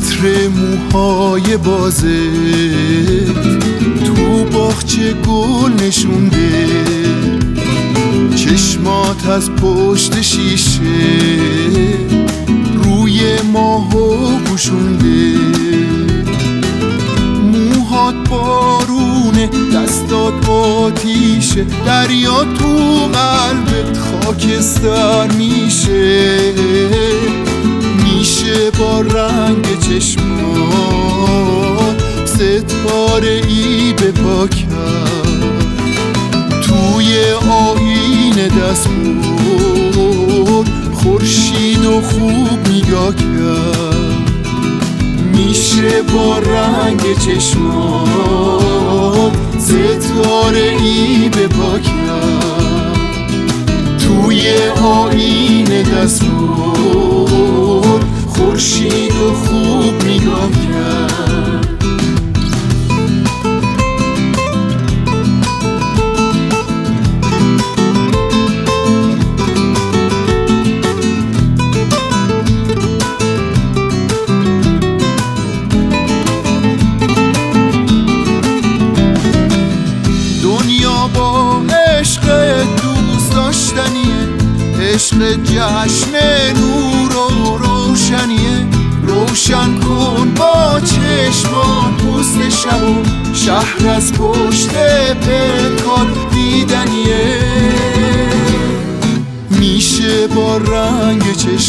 عطر موهای بازه تو باغچه گل نشونده، چشمات از پشت شیشه روی ماهو پوشونده، موهات بارونه دستات آتیشه، دریا تو قلبت خاکستر میشه با رنگ چشمات ستاره ای به پا کرد، توی آینه دست برد خورشید و خوب نگاه کرد، میشه با رنگ چشمات ستاره ای به پا کرد، توی آینه دست برد خورشید و خوب نگاه کرد. دنیا با عشق دوست داشتنیه، عشق جشن نور و روشنیه، روشن کن با چشمان پوست شب و شهر از پشت پنهان دیدنیه، میشه با رنگ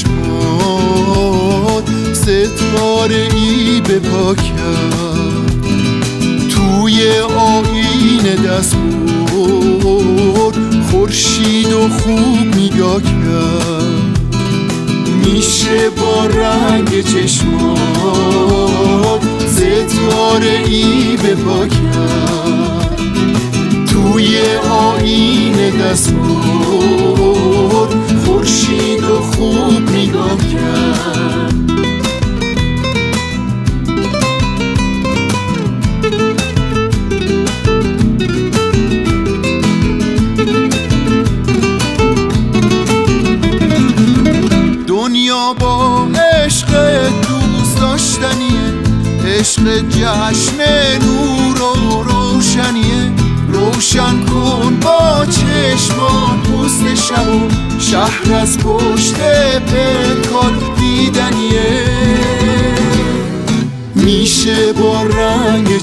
چشمات ستاره ای به پا کرد، توی آینه دست برد خورشید و خوب نگاه کرد، میشه با رنگ چشمات ستاره ای به پا کرد، توی آینه دست برد خورشید و خوب نگاه کرد. دنیا با عشق دوست داشتنیه، عشق جشن نور و روشنیه، روشن کن با چشمان پوست شب و شهر از پشت پنهان دیدنیه، میشه با رنگ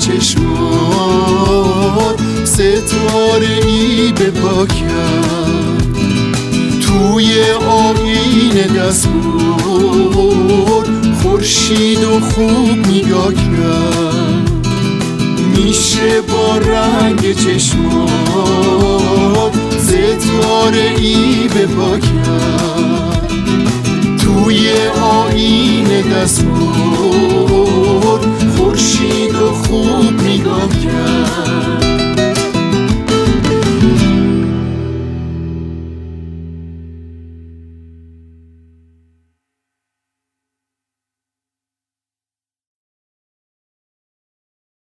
چشمات ستاره ای به پا کرد، توی آینه دست برد خورشید و خوب نگاه کرد، میشه با رنگ چشمات ستاره ای به پا کرد، توی آینه دست برد خورشید و خوب نگاه کرد.